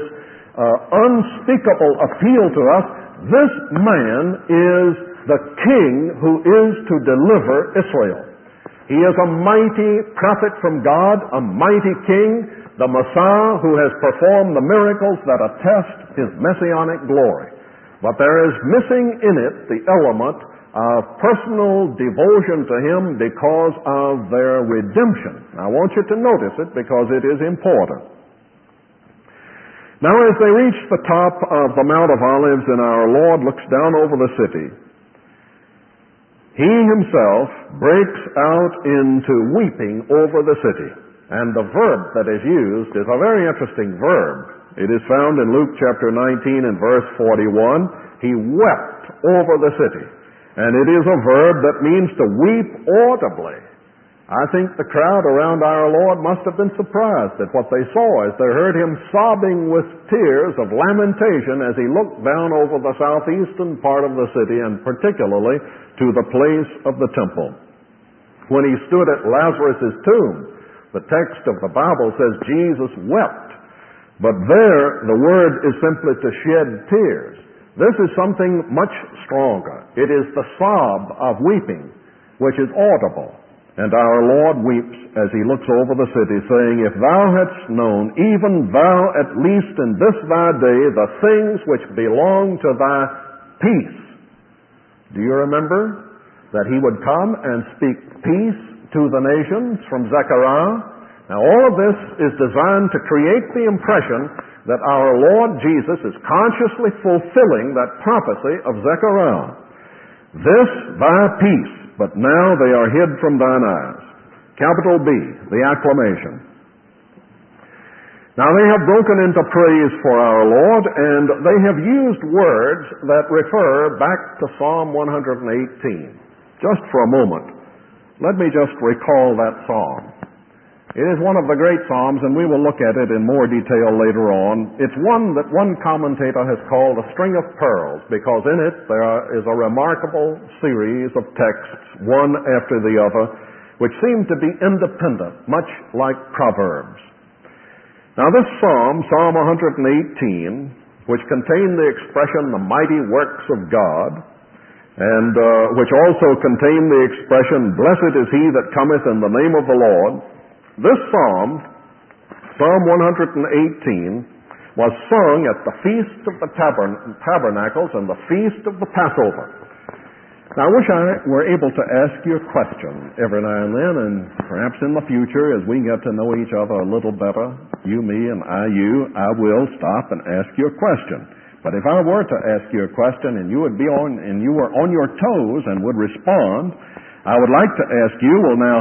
unspeakable appeal to us. This man is the king who is to deliver Israel. He is a mighty prophet from God, a mighty king, the Messiah who has performed the miracles that attest his messianic glory. But there is missing in it the element of personal devotion to him because of their redemption. I want you to notice it because it is important. Now as they reach the top of the Mount of Olives and our Lord looks down over the city, he himself breaks out into weeping over the city. And the verb that is used is a very interesting verb. It is found in Luke chapter 19 and verse 41. He wept over the city. And it is a verb that means to weep audibly. I think the crowd around our Lord must have been surprised at what they saw as they heard him sobbing with tears of lamentation as he looked down over the southeastern part of the city, and particularly to the place of the temple. When he stood at Lazarus' tomb, the text of the Bible says Jesus wept. But there, the word is simply to shed tears. This is something much stronger. It is the sob of weeping, which is audible. And our Lord weeps as he looks over the city, saying, If thou hadst known, even thou at least in this thy day, the things which belong to thy peace. Do you remember that he would come and speak peace to the nations from Zechariah? Now all of this is designed to create the impression that our Lord Jesus is consciously fulfilling that prophecy of Zechariah. This thy peace, but now they are hid from thine eyes. Capital B, the acclamation. Now they have broken into praise for our Lord, and they have used words that refer back to Psalm 118. Just for a moment, let me just recall that psalm. It is one of the great psalms, and we will look at it in more detail later on. It's one that one commentator has called a string of pearls, because in it there is a remarkable series of texts, one after the other, which seem to be independent, much like Proverbs. Now this psalm, Psalm 118, which contained the expression, the mighty works of God, and which also contained the expression, blessed is he that cometh in the name of the Lord. This psalm, Psalm 118, was sung at the Feast of the Tabernacles and the Feast of the Passover. Now, I wish I were able to ask you a question every now and then, and perhaps in the future, as we get to know each other a little better, you, me, and I, you, I will stop and ask you a question. But if I were to ask you a question and you were on your toes and would respond, I would like to ask you, well now,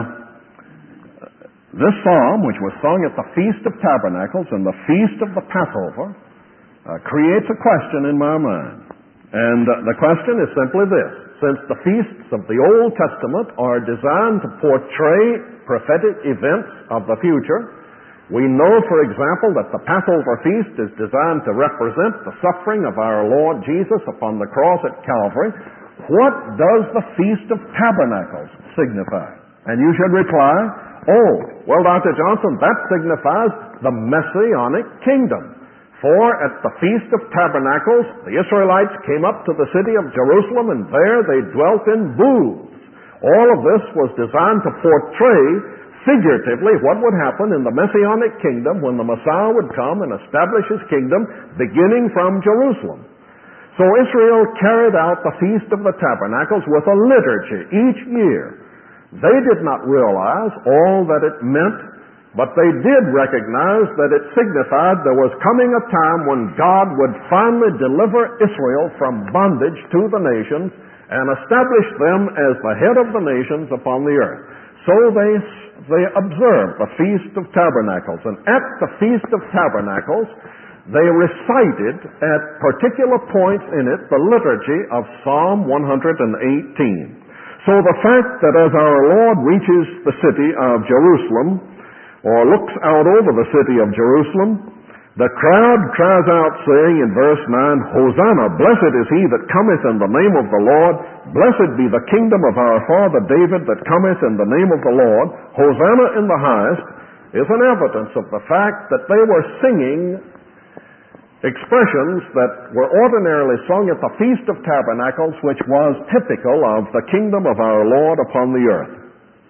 this psalm, which was sung at the Feast of Tabernacles and the Feast of the Passover, creates a question in my mind. And the question is simply this. Since the feasts of the Old Testament are designed to portray prophetic events of the future, we know, for example, that the Passover feast is designed to represent the suffering of our Lord Jesus upon the cross at Calvary. What does the Feast of Tabernacles signify? And you should reply, oh, well, Dr. Johnson, that signifies the Messianic kingdom. For at the Feast of Tabernacles, the Israelites came up to the city of Jerusalem, and there they dwelt in booths. All of this was designed to portray figuratively what would happen in the Messianic kingdom when the Messiah would come and establish his kingdom beginning from Jerusalem. So Israel carried out the Feast of the Tabernacles with a liturgy each year. They did not realize all that it meant, but they did recognize that it signified there was coming a time when God would finally deliver Israel from bondage to the nations and establish them as the head of the nations upon the earth. So they observed the Feast of Tabernacles, and at the Feast of Tabernacles, they recited at particular points in it the liturgy of Psalm 118. So the fact that as our Lord reaches the city of Jerusalem, or looks out over the city of Jerusalem, the crowd cries out, saying in verse 9, Hosanna, blessed is he that cometh in the name of the Lord, blessed be the kingdom of our father David that cometh in the name of the Lord. Hosanna in the highest is an evidence of the fact that they were singing expressions that were ordinarily sung at the Feast of Tabernacles, which was typical of the kingdom of our Lord upon the earth.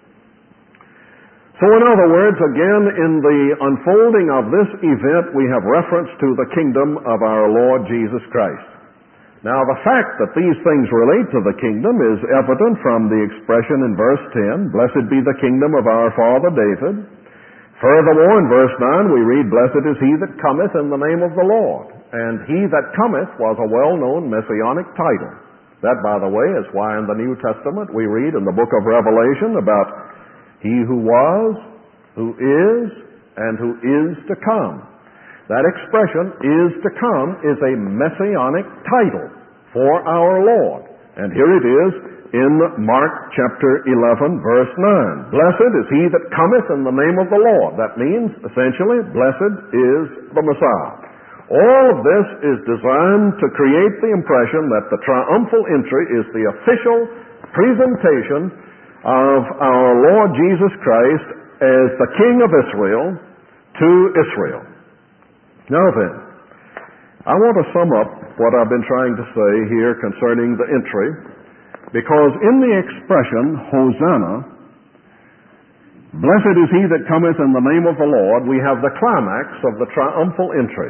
So in other words, again, in the unfolding of this event, we have reference to the kingdom of our Lord Jesus Christ. Now, the fact that these things relate to the kingdom is evident from the expression in verse 10, Blessed be the kingdom of our father David. Furthermore, in verse 9, we read, Blessed is he that cometh in the name of the Lord. And he that cometh was a well-known messianic title. That, by the way, is why in the New Testament we read in the book of Revelation about he who was, who is, and who is to come. That expression, is to come, is a messianic title for our Lord. And here it is in Mark chapter 11, verse 9. Blessed is he that cometh in the name of the Lord. That means, essentially, blessed is the Messiah. All of this is designed to create the impression that the triumphal entry is the official presentation of our Lord Jesus Christ as the King of Israel to Israel. Now then, I want to sum up what I've been trying to say here concerning the entry, because in the expression, Hosanna, blessed is he that cometh in the name of the Lord, we have the climax of the triumphal entry.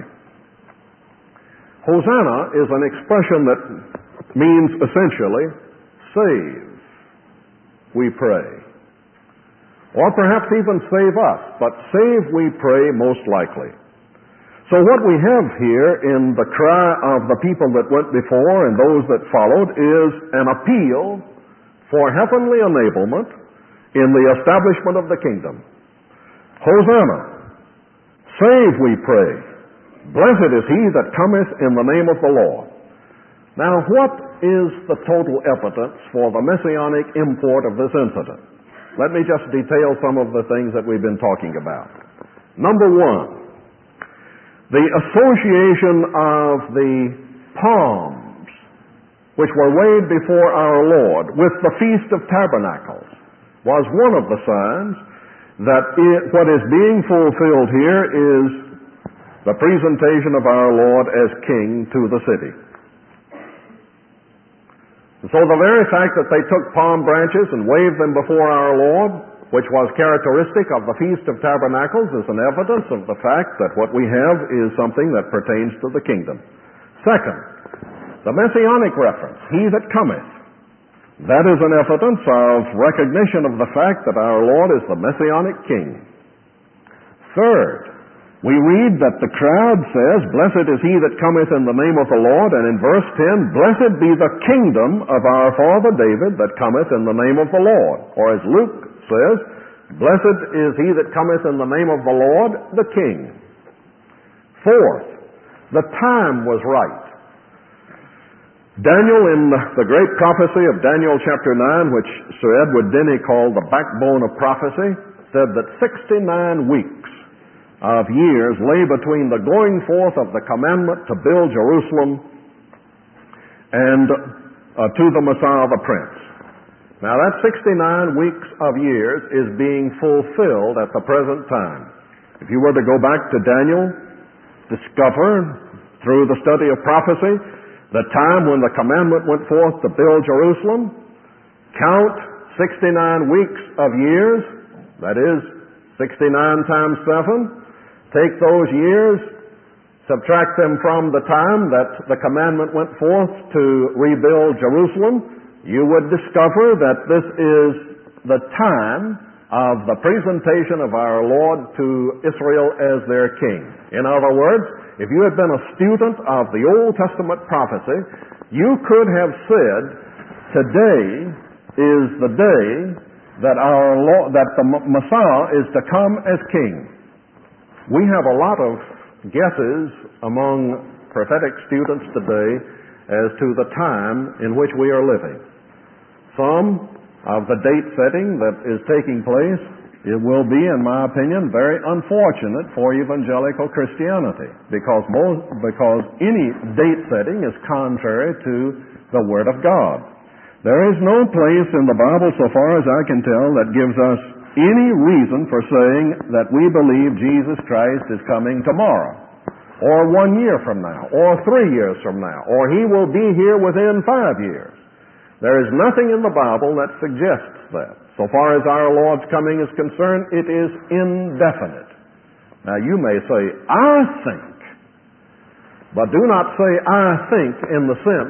Hosanna is an expression that means essentially, save, we pray. Or perhaps even save us, but save, we pray, most likely. So what we have here in the cry of the people that went before and those that followed is an appeal for heavenly enablement in the establishment of the kingdom. Hosanna, save, we pray. Blessed is he that cometh in the name of the Lord. Now, what is the total evidence for the messianic import of this incident? Let me just detail some of the things that we've been talking about. Number one, the association of the palms which were waved before our Lord with the Feast of Tabernacles was one of the signs that what is being fulfilled here is the presentation of our Lord as King to the city. So the very fact that they took palm branches and waved them before our Lord, which was characteristic of the Feast of Tabernacles, is an evidence of the fact that what we have is something that pertains to the kingdom. Second, the messianic reference, he that cometh. That is an evidence of recognition of the fact that our Lord is the Messianic King. Third, we read that the crowd says, "Blessed is he that cometh in the name of the Lord," and in verse 10, "Blessed be the kingdom of our father David that cometh in the name of the Lord." Or as Luke says, "Blessed is he that cometh in the name of the Lord, the King." Fourth, the time was right. Daniel, in the great prophecy of Daniel chapter 9, which Sir Edward Denny called the backbone of prophecy, said that 69 weeks of years lay between the going forth of the commandment to build Jerusalem and to the Messiah the Prince. Now that 69 weeks of years is being fulfilled at the present time. If you were to go back to Daniel, discover through the study of prophecy the time when the commandment went forth to build Jerusalem, count 69 weeks of years, that is 69 times 7, take those years, subtract them from the time that the commandment went forth to rebuild Jerusalem, you would discover that this is the time of the presentation of our Lord to Israel as their king. In other words, if you had been a student of the Old Testament prophecy, you could have said, today is the day that the Messiah is to come as king. We have a lot of guesses among prophetic students today as to the time in which we are living. Some of the date setting that is taking place, it will be, in my opinion, very unfortunate for evangelical Christianity because any date setting is contrary to the Word of God. There is no place in the Bible, so far as I can tell, that gives us any reason for saying that we believe Jesus Christ is coming tomorrow, or 1 year from now, or 3 years from now, or He will be here within 5 years. There is nothing in the Bible that suggests that. So far as our Lord's coming is concerned, it is indefinite. Now you may say, "I think," but do not say "I think" in the sense,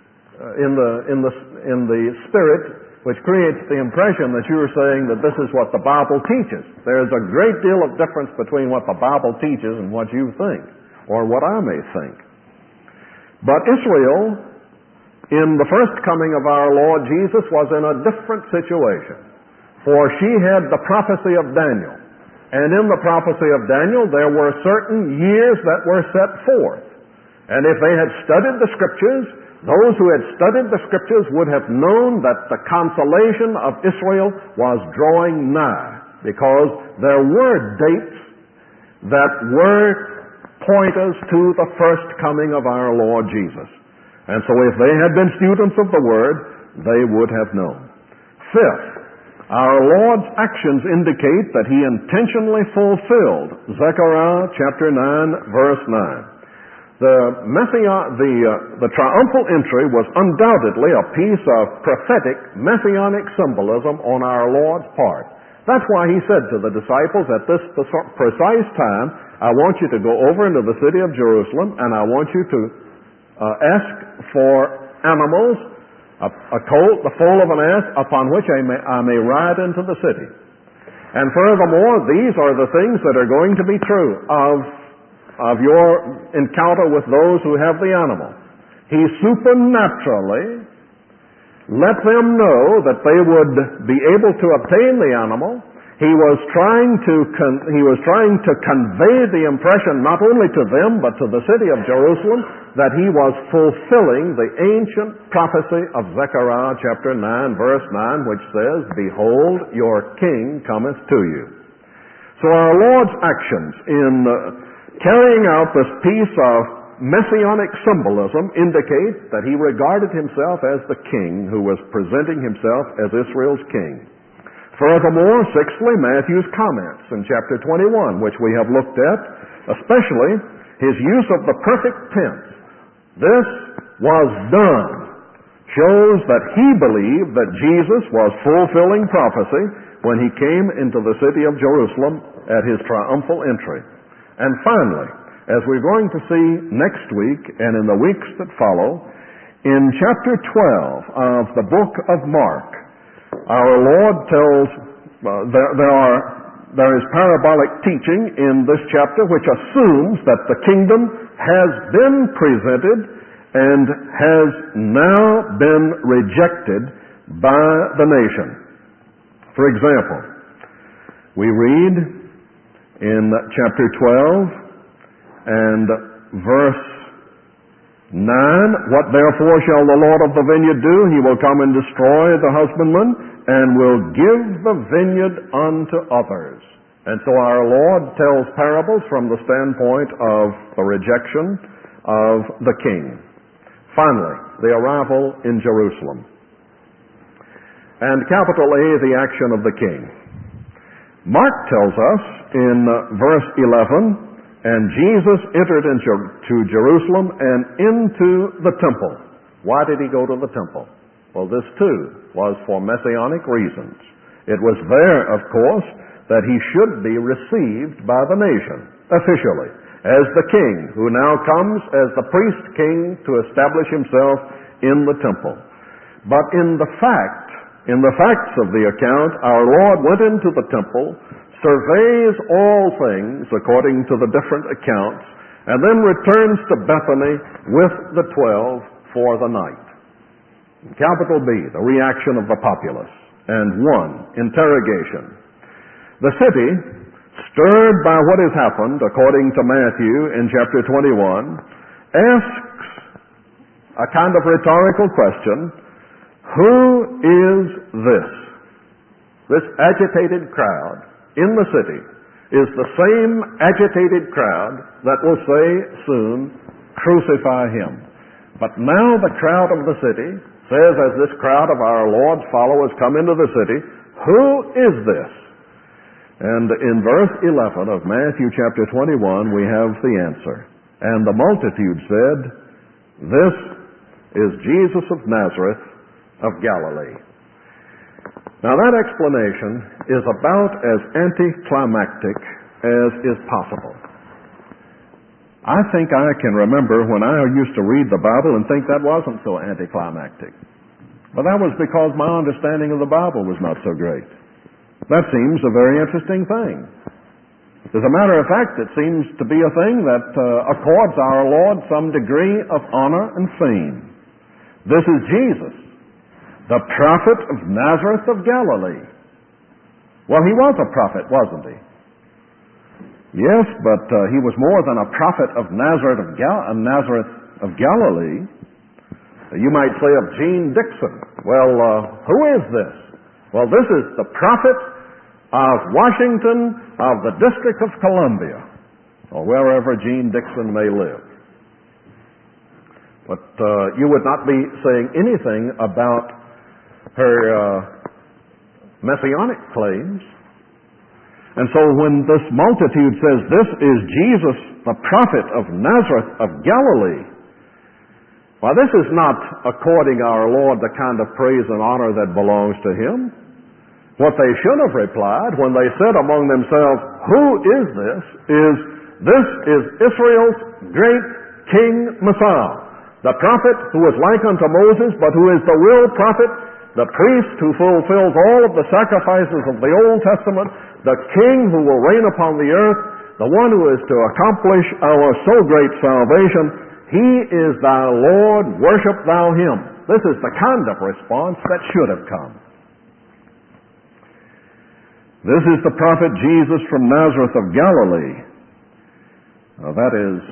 in the spirit which creates the impression that you are saying that this is what the Bible teaches. There is a great deal of difference between what the Bible teaches and what you think, or what I may think. But Israel, in the first coming of our Lord Jesus, was in a different situation. For she had the prophecy of Daniel. And in the prophecy of Daniel, there were certain years that were set forth. And if they had studied the Scriptures, those who had studied the Scriptures would have known that the consolation of Israel was drawing nigh, because there were dates that were pointers to the first coming of our Lord Jesus. And so if they had been students of the Word, they would have known. Fifth, our Lord's actions indicate that He intentionally fulfilled Zechariah chapter 9, verse 9. The triumphal entry was undoubtedly a piece of prophetic messianic symbolism on our Lord's part. That's why He said to the disciples, at this precise time, I want you to go over into the city of Jerusalem, and I want you to ask for animals, a colt, the foal of an ass, upon which I may ride into the city. And furthermore, these are the things that are going to be true of your encounter with those who have the animal. He supernaturally let them know that they would be able to obtain the animal. He was trying to convey the impression not only to them but to the city of Jerusalem that He was fulfilling the ancient prophecy of Zechariah chapter 9, verse 9, which says, "Behold, your king cometh to you." So our Lord's actions in carrying out this piece of messianic symbolism indicate that He regarded Himself as the king who was presenting Himself as Israel's king. Furthermore, sixthly, Matthew's comments in chapter 21, which we have looked at, especially his use of the perfect tense, "This was done," shows that he believed that Jesus was fulfilling prophecy when He came into the city of Jerusalem at His triumphal entry. And finally, as we're going to see next week and in the weeks that follow, In chapter 12 of the book of Mark, our Lord tells, there is parabolic teaching in this chapter which assumes that the kingdom has been presented and has now been rejected by the nation. For example, we read in chapter 12 and verse 9, "What therefore shall the Lord of the vineyard do? He will come and destroy the husbandman and will give the vineyard unto others." And so our Lord tells parables from the standpoint of the rejection of the king. Finally, the arrival in Jerusalem. And capital A, the action of the king. Mark tells us in verse 11, "And Jesus entered into Jerusalem and into the temple." Why did he go to the temple? Well, this too was for messianic reasons. It was there, of course, that he should be received by the nation, officially, as the king, who now comes as the priest king to establish himself in the temple. But in the facts of the account, our Lord went into the temple, surveys all things according to the different accounts, and then returns to Bethany with the 12 for the night. Capital B, the reaction of the populace. And 1, interrogation. The city, stirred by what has happened, according to Matthew in chapter 21, asks a kind of rhetorical question: who is this? This agitated crowd in the city is the same agitated crowd that will say soon, "Crucify him." But now the crowd of the city says, as this crowd of our Lord's followers come into the city, "Who is this?" And in verse 11 of Matthew chapter 21, we have the answer. "And the multitude said, This is Jesus of Nazareth of Galilee." Now that explanation is about as anticlimactic as is possible. I think I can remember when I used to read the Bible and think that wasn't so anticlimactic. But that was because my understanding of the Bible was not so great. That seems a very interesting thing. As a matter of fact, it seems to be a thing that accords our Lord some degree of honor and fame. This is Jesus, the prophet of Nazareth of Galilee. Well, he was a prophet, wasn't he? Yes, but he was more than a prophet of Nazareth of Galilee. You might say of Gene Dixon. Well, who is this? Well, this is the prophet of Washington, of the District of Columbia, or wherever Gene Dixon may live. But you would not be saying anything about her messianic claims. And so when this multitude says, "This is Jesus, the prophet of Nazareth of Galilee," well, this is not according our Lord the kind of praise and honor that belongs to him. What they should have replied when they said among themselves, "Who is this?" "This is Israel's great King Messiah, the prophet who was like unto Moses, but who is the real prophet, the priest who fulfills all of the sacrifices of the Old Testament, the king who will reign upon the earth, the one who is to accomplish our so great salvation. He is thy Lord, worship thou him." This is the kind of response that should have come. "This is the prophet Jesus from Nazareth of Galilee." Now that is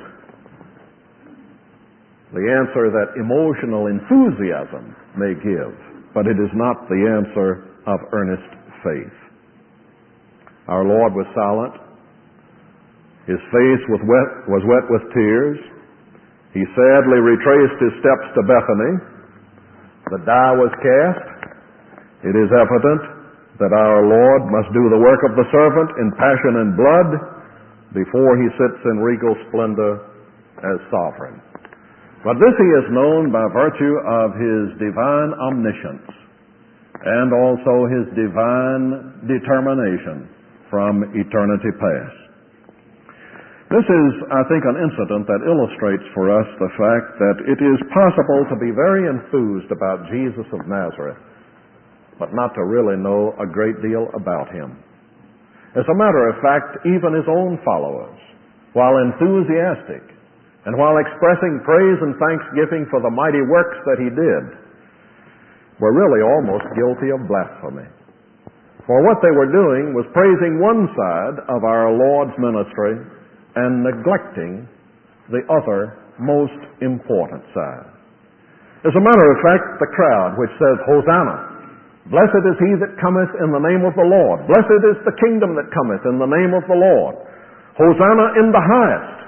the answer that emotional enthusiasm may give, but it is not the answer of earnest faith. Our Lord was silent. His face was wet with tears. He sadly retraced his steps to Bethany. The die was cast. It is evident that our Lord must do the work of the servant in passion and blood before he sits in regal splendor as sovereign. But this he is known by virtue of his divine omniscience and also his divine determination from eternity past. This is, I think, an incident that illustrates for us the fact that it is possible to be very enthused about Jesus of Nazareth, but not to really know a great deal about him. As a matter of fact, even his own followers, while enthusiastic and while expressing praise and thanksgiving for the mighty works that he did, were really almost guilty of blasphemy. For what they were doing was praising one side of our Lord's ministry and neglecting the other most important side. As a matter of fact, the crowd which says, "Hosanna, blessed is he that cometh in the name of the Lord. Blessed is the kingdom that cometh in the name of the Lord. Hosanna in the highest,"